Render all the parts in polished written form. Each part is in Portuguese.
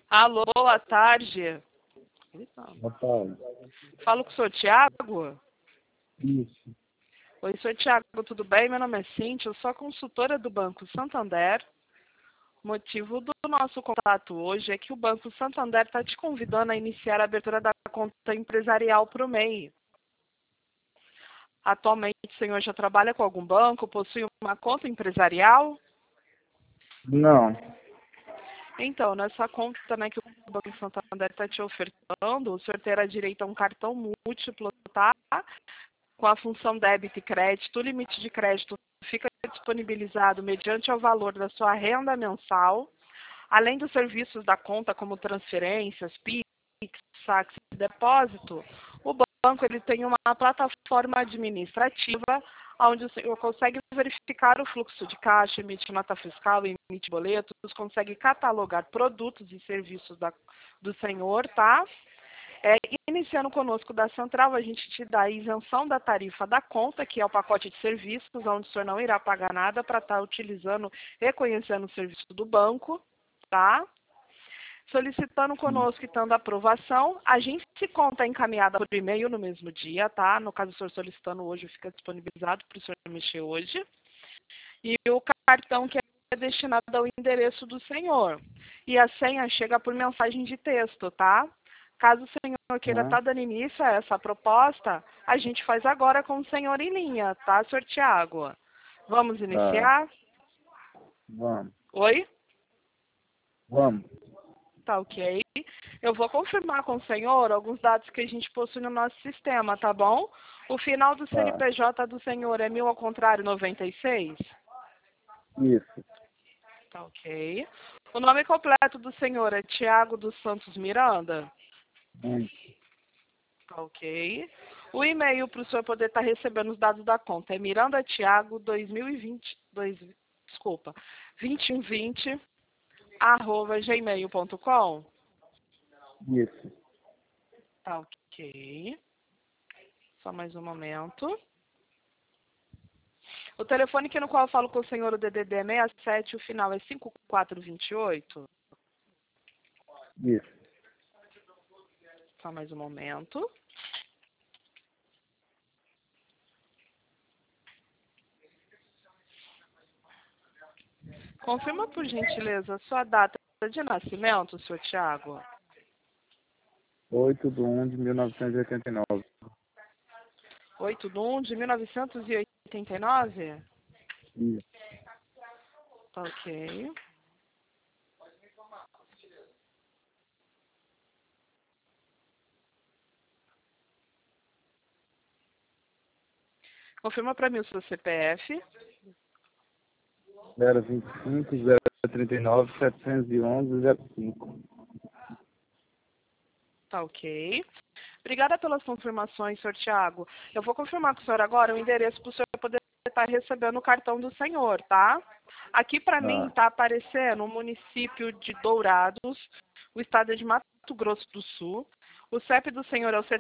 Alô, boa tarde. Boa tarde. Falo com o senhor Tiago. Isso. Oi, senhor Tiago, tudo bem? Meu nome é Cíntia, eu sou a consultora do Banco Santander. O motivo do nosso contato hoje é que o Banco Santander está te convidando a iniciar a abertura da conta empresarial para o MEI. Atualmente, o senhor já trabalha com algum banco, possui uma conta empresarial? Não. Então, nessa conta, né, que o Banco Santander está te ofertando, o senhor terá direito a um cartão múltiplo, tá? Com a função débito e crédito. O limite de crédito fica disponibilizado mediante o valor da sua renda mensal, além dos serviços da conta, como transferências, PIX, saques e depósito. O banco ele tem uma plataforma administrativa onde o senhor consegue verificar o fluxo de caixa, emite nota fiscal, emite boletos, consegue catalogar produtos e serviços do senhor, tá? Iniciando conosco da Central, a gente te dá a isenção da tarifa da conta, que é o pacote de serviços, onde o senhor não irá pagar nada para estar utilizando, reconhecendo o serviço do banco, tá? Solicitando conosco e dando aprovação, a gente se conta encaminhada por e-mail no mesmo dia, tá? No caso, o senhor solicitando hoje, fica disponibilizado para o senhor mexer hoje. E o cartão que é destinado ao endereço do senhor. E a senha chega por mensagem de texto, tá? Caso o senhor queira estar dando início a essa proposta, a gente faz agora com o senhor em linha, tá, senhor Tiago? Vamos iniciar? Vamos. Oi? Vamos. Tá ok. Eu vou confirmar com o senhor alguns dados que a gente possui no nosso sistema, tá bom? O final do CNPJ do senhor é 1000 ao contrário 96? Isso. Tá ok. O nome completo do senhor é Tiago dos Santos Miranda? Tá ok. O e-mail para o senhor poder estar recebendo os dados da conta é mirandatiago 2120 @gmail.com. Isso. Tá ok. Só mais um momento. O telefone que no qual eu falo com o senhor, o DDD é 67, o final é 5428. Isso. Só mais um momento. Confirma, por gentileza, a sua data de nascimento, senhor Tiago. 8/1/1989. 8/1/1989? Isso. Tá ok. Confirma para mim o seu CPF. 025/039/711/05. Tá ok. Obrigada pelas confirmações, senhor Tiago. Eu vou confirmar com o senhor agora o endereço para o senhor poder estar recebendo o cartão do senhor, tá? Aqui para mim está aparecendo o município de Dourados, o estado é de Mato Grosso do Sul. O CEP do senhor é o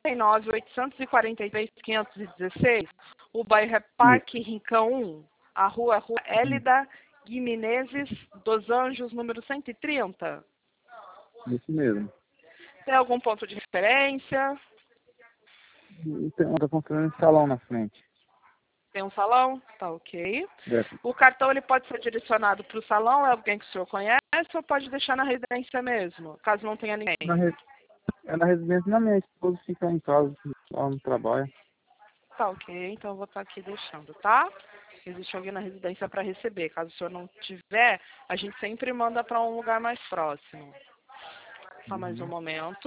79.843.516. O bairro é Parque Rincão 1. A rua é Rua Hélida Guimenezes dos Anjos, número 130. Isso mesmo. Tem algum ponto de referência? E tem outra construindo um salão na frente. Tem um salão? Tá ok. É. O cartão ele pode ser direcionado para o salão, é alguém que o senhor conhece, ou pode deixar na residência mesmo, caso não tenha ninguém? É na residência da minha esposa, fica em casa, lá no trabalho. Tá ok, então eu vou estar aqui deixando, tá? Existe alguém na residência para receber. Caso o senhor não tiver, a gente sempre manda para um lugar mais próximo. Só mais um momento.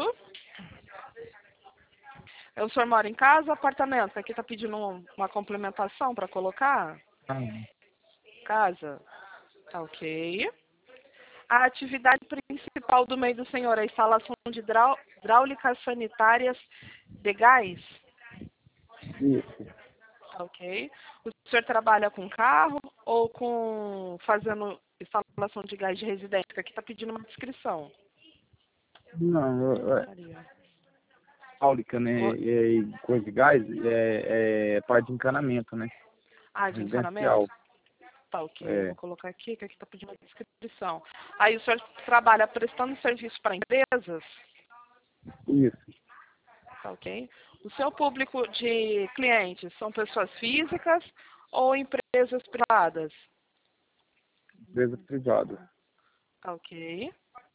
O senhor mora em casa ou apartamento? Aqui está pedindo uma complementação para colocar? Casa? Tá ok. A atividade principal do meio do senhor é a instalação de hidráulicas sanitárias de gás? Isso. Tá ok. O senhor trabalha com carro ou fazendo instalação de gás de residência? Aqui está pedindo uma descrição. Não, hidráulica, né? Coisa de gás, parte de encanamento, né? Ah, de encanamento? Tá ok, eu É, vou colocar aqui, que aqui está pedindo uma descrição. Aí o senhor trabalha prestando serviço para empresas? isso. Tá ok. O seu público de clientes são pessoas físicas ou empresas privadas? Empresa privada. Tá ok.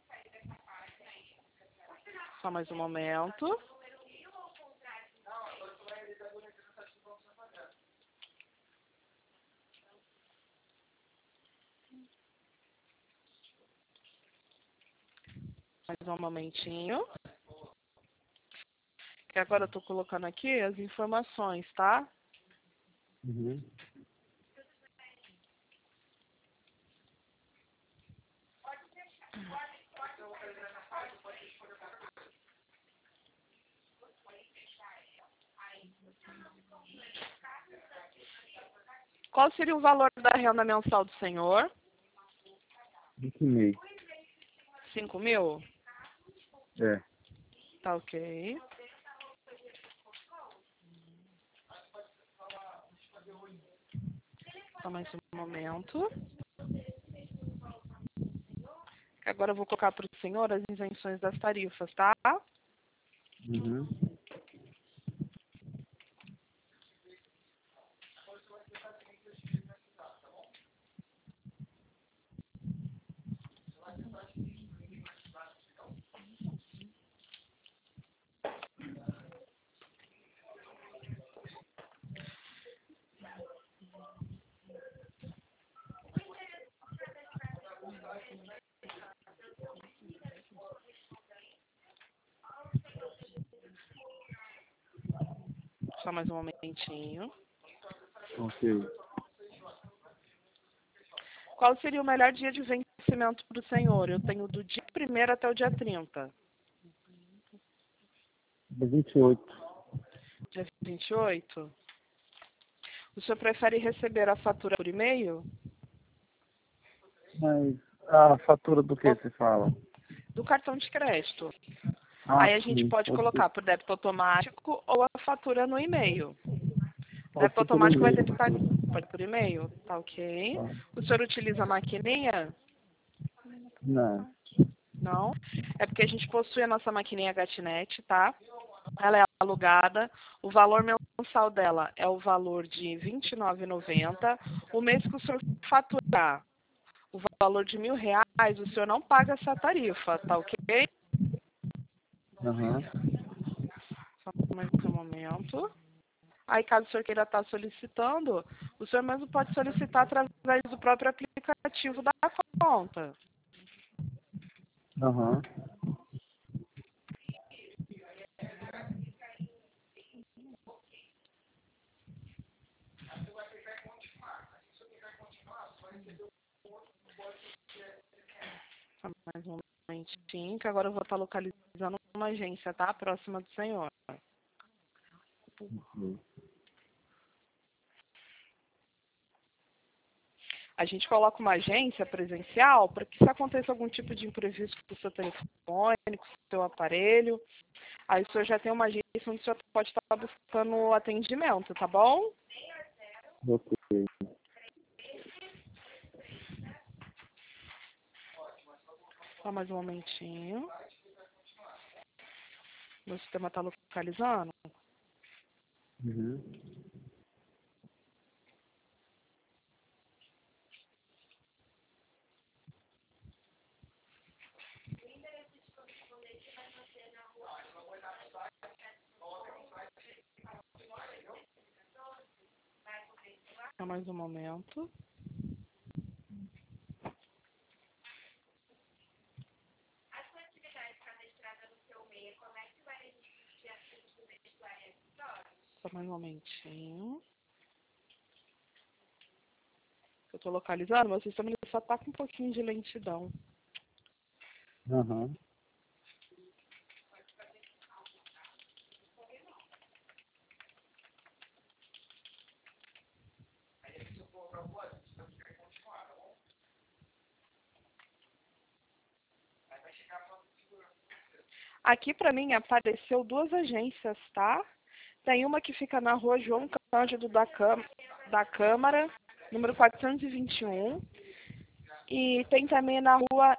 Só mais um momento. Mais um momentinho. Que agora eu estou colocando aqui as informações, tá? Uhum. Qual seria o valor da renda mensal do senhor? 20,5. 5.000? É. Tá ok. Só mais um momento. Agora eu vou colocar para o senhor as isenções das tarifas, tá? Uhum. Só mais um momentinho. Ok. Qual seria o melhor dia de vencimento para o senhor? Eu tenho do dia 1º até o dia 30. Dia 28. Dia 28? O senhor prefere receber a fatura por e-mail? Mas a fatura do que você fala? Do cartão de crédito. Ah, Aí a gente sim. pode Pode ser, colocar por débito automático ou a fatura no e-mail. pode Débito ser por automático vai ter e-mail. que estar... Pode por e-mail? Tá ok. Tá. O senhor utiliza a maquininha? Não. Não. É porque a gente possui a nossa maquininha Gatnet, tá? Ela é alugada. O valor mensal dela é o valor de R$ 29,90. O mês que o senhor faturar o valor de R$ 1.000, o senhor não paga essa tarifa, tá ok? Aham. Só mais um momento. Aí, caso o senhor queira estar solicitando, o senhor mesmo pode solicitar através do próprio aplicativo da conta. Aham. Só mais um momentinho, que agora eu vou estar localizando uma agência, tá? Próxima do senhor. Ok. A gente coloca uma agência presencial para que se aconteça algum tipo de imprevisto com o seu telefone, com o seu aparelho, aí o senhor já tem uma agência onde o senhor pode estar buscando atendimento, tá bom? Ok. Só mais um momentinho. Meu sistema está localizando. Uhum. Só mais um momento. Só mais um momentinho. Eu estou localizando, meu sistema ele só está com um pouquinho de lentidão. Aham. Aqui para mim apareceu duas agências, tá? Tem uma que fica na rua João Cândido da Câmara. número 421. E tem também na rua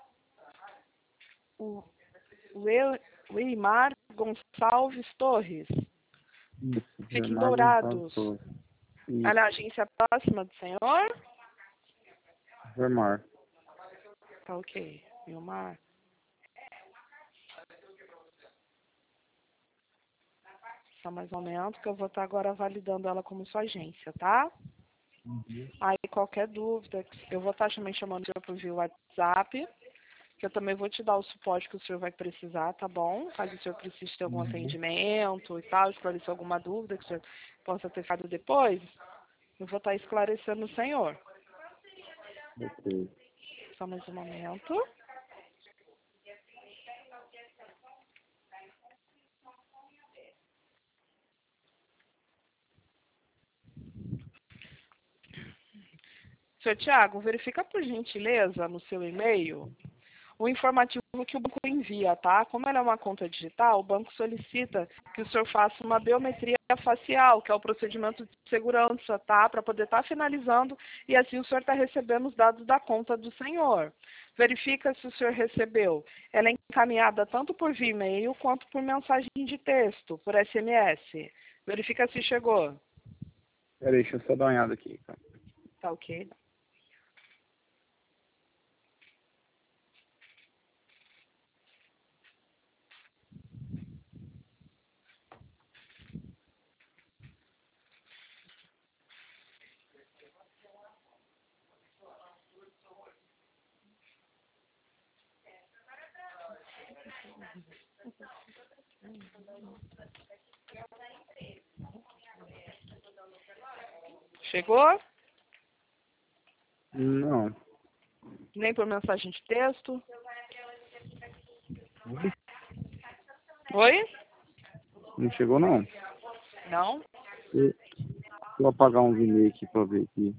Wilmar Gonçalves Torres. Isso, Fica em Wilmar Gonçalves Dourados. Torres. Ela é a Isso, agência próxima do senhor? Wilmar. Tá ok. Wilmar. Só mais um momento que eu vou estar agora validando ela como sua agência, tá? Aí qualquer dúvida, eu vou estar também chamando o senhor por via WhatsApp, que eu também vou te dar o suporte que o senhor vai precisar, tá bom? Caso o senhor precise ter algum atendimento e tal, esclarecer alguma dúvida que o senhor possa ter ficado depois, eu vou estar esclarecendo o senhor. Ok. Só mais um momento. Senhor Tiago, verifica por gentileza no seu e-mail o informativo que o banco envia, tá? Como ela é uma conta digital, o banco solicita que o senhor faça uma biometria facial, que é o procedimento de segurança, tá? Para poder estar finalizando e assim o senhor está recebendo os dados da conta do senhor. Verifica se o senhor recebeu. Ela é encaminhada tanto por via e-mail quanto por mensagem de texto, por SMS. Verifica se chegou. Peraí, deixa eu só dar uma olhada aqui, cara. Tá ok. Chegou? Não. Nem por mensagem de texto? Oi? Não chegou, não. Não? Eu vou apagar uns e-mails aqui pra ver aqui.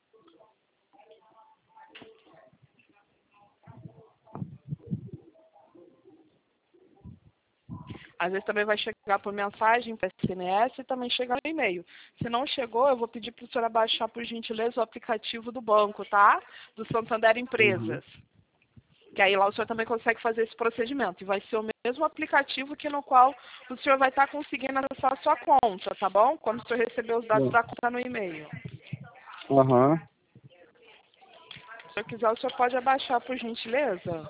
Às vezes também vai chegar por mensagem, por SMS e também chega no e-mail. Se não chegou, eu vou pedir para o senhor abaixar, por gentileza, o aplicativo do banco, tá? Do Santander Empresas. Que aí lá o senhor também consegue fazer esse procedimento. E vai ser o mesmo aplicativo que no qual o senhor vai estar conseguindo acessar a sua conta, tá bom? Quando o senhor receber os dados da conta no e-mail. Aham. Se o senhor quiser, o senhor pode abaixar, por gentileza.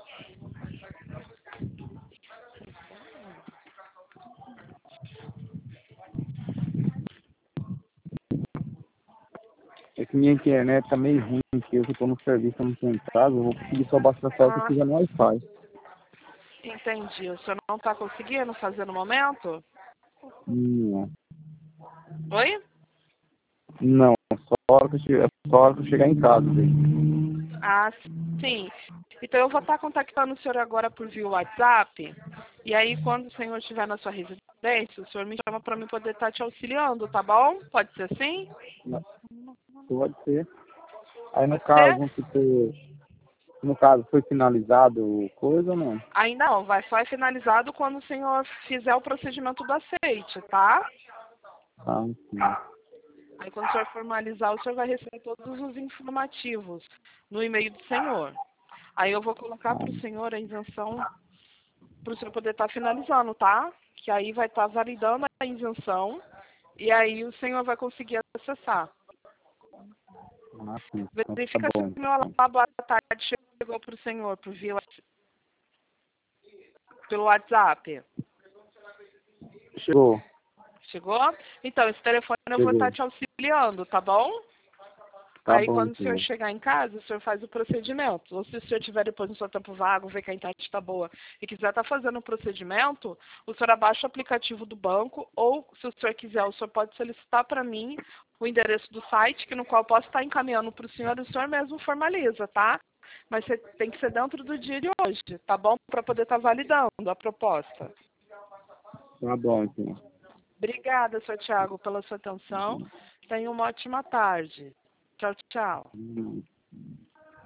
É que minha internet tá meio ruim aqui, eu tô no serviço, eu não tô em casa, eu vou conseguir só baixar só que eu Ah, fizer no Wi-Fi. entendi. O senhor não está conseguindo fazer no momento? Não. Oi? Não, só a hora que eu chegar em casa, velho. Ah, sim. Então eu vou estar contactando o senhor agora por via WhatsApp. E aí, quando o senhor estiver na sua residência, o senhor me chama para mim poder estar te auxiliando, tá bom? Pode ser assim? Pode ser. Aí no Pode ser? caso, tipo, no caso, foi finalizado coisa ou não? Ainda não, vai só é finalizado quando o senhor fizer o procedimento do aceite, tá? Ah, sim. Aí quando o senhor formalizar, o senhor vai receber todos os informativos no e-mail do senhor. Aí eu vou colocar para o senhor a isenção para o senhor poder estar finalizando, tá? Que aí vai estar validando a isenção e aí o senhor vai conseguir acessar. Ah, sim. Então tá Verifica se bom. o meu alabo à tarde chegou para o senhor pelo WhatsApp. Chegou. Chegou? Então, esse telefone eu vou estar Chegou. te auxiliando, tá bom? Tá Aí, bom, quando o senhor então. chegar em casa, o senhor faz o procedimento. Ou se o senhor tiver depois no seu tempo vago, ver que a internet está boa e quiser estar fazendo o procedimento, o senhor abaixa o aplicativo do banco ou, se o senhor quiser, o senhor pode solicitar para mim o endereço do site, que no qual eu posso estar encaminhando para o senhor mesmo formaliza, tá? Mas você tem que ser dentro do dia de hoje, tá bom? Para poder estar validando a proposta. Tá bom, então. Obrigada, senhor Tiago, pela sua atenção. Tenha uma ótima tarde. Tchau, tchau. Hum.